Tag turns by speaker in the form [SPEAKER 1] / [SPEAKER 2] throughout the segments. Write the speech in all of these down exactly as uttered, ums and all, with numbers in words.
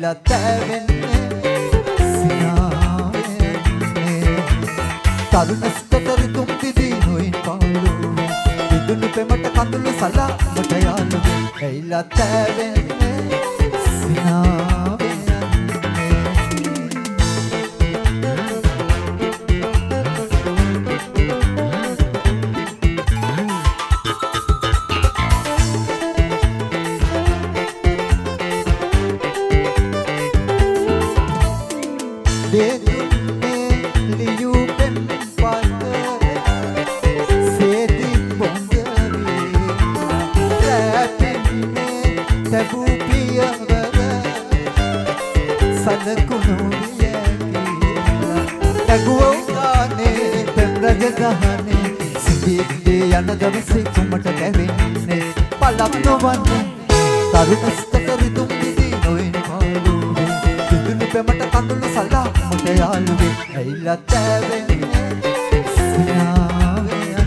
[SPEAKER 1] ඇයිලා තැවෙන්නේ සිනාවෙන්නේ තරුණ ස්තතර තුම් දිදී නොයින් පාළුවේ විදුලි පෙමට කඳුළු සලාමට යාළුවේ ඇයිලා තැවෙන්නේ සිනාවෙන්නේ දෙදුන්නේ ලියූ පෙම් පත සේදි බොඳවී රැපෙන්නේ තැබූ පියවර සලකුණු වියකිලා නැගුවෝ ගානේ පෙම් රජදහනේ සිටින්නේ යන දවසේ කුමට කැවෙන්නේ පලක් නොවන්නේ තරුණ ස්තතර තුම් දිදී නොයින් පාළුවේ විදුලි පෙමට කඳුළු සලාමට යාළුවේ ඇයිලා තැවෙන්නේ සිනාවේ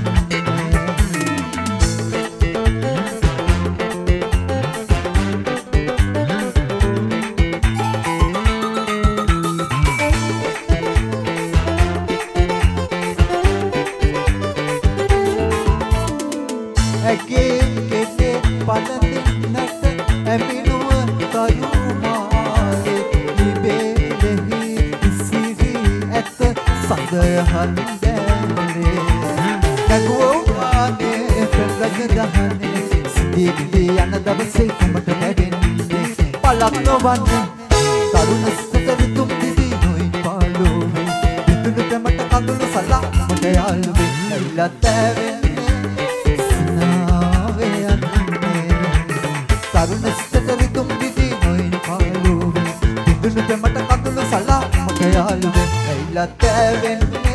[SPEAKER 1] ඇගේ කෙටේ පලඳින්නට ඇමිනුව තරුමාලේ නිබේලෙහි ඉසිරි ඇත සඳහන් දැලේ නැගුවෝ ගානේ පෙම් රජදහනේ සිටින්නේ යන දවසේ කුමට කැවෙන්නේ පලක් නොවන්නේ තරුණ ස්තතර තුම් දිදී නොයින් පාළුවේ විදුලි පෙමට කඳුළු සලාමට යාළුවේ ඇයිලා තැවෙන්නේ සිනාවේ යන්නේ තරුණ ස්තතර තුම් දිදී නොයින් පාළුවේ විදුලි පෙමට කඳුළු සලාමට යාළුවේ ඇයිලා තැවෙන්නේ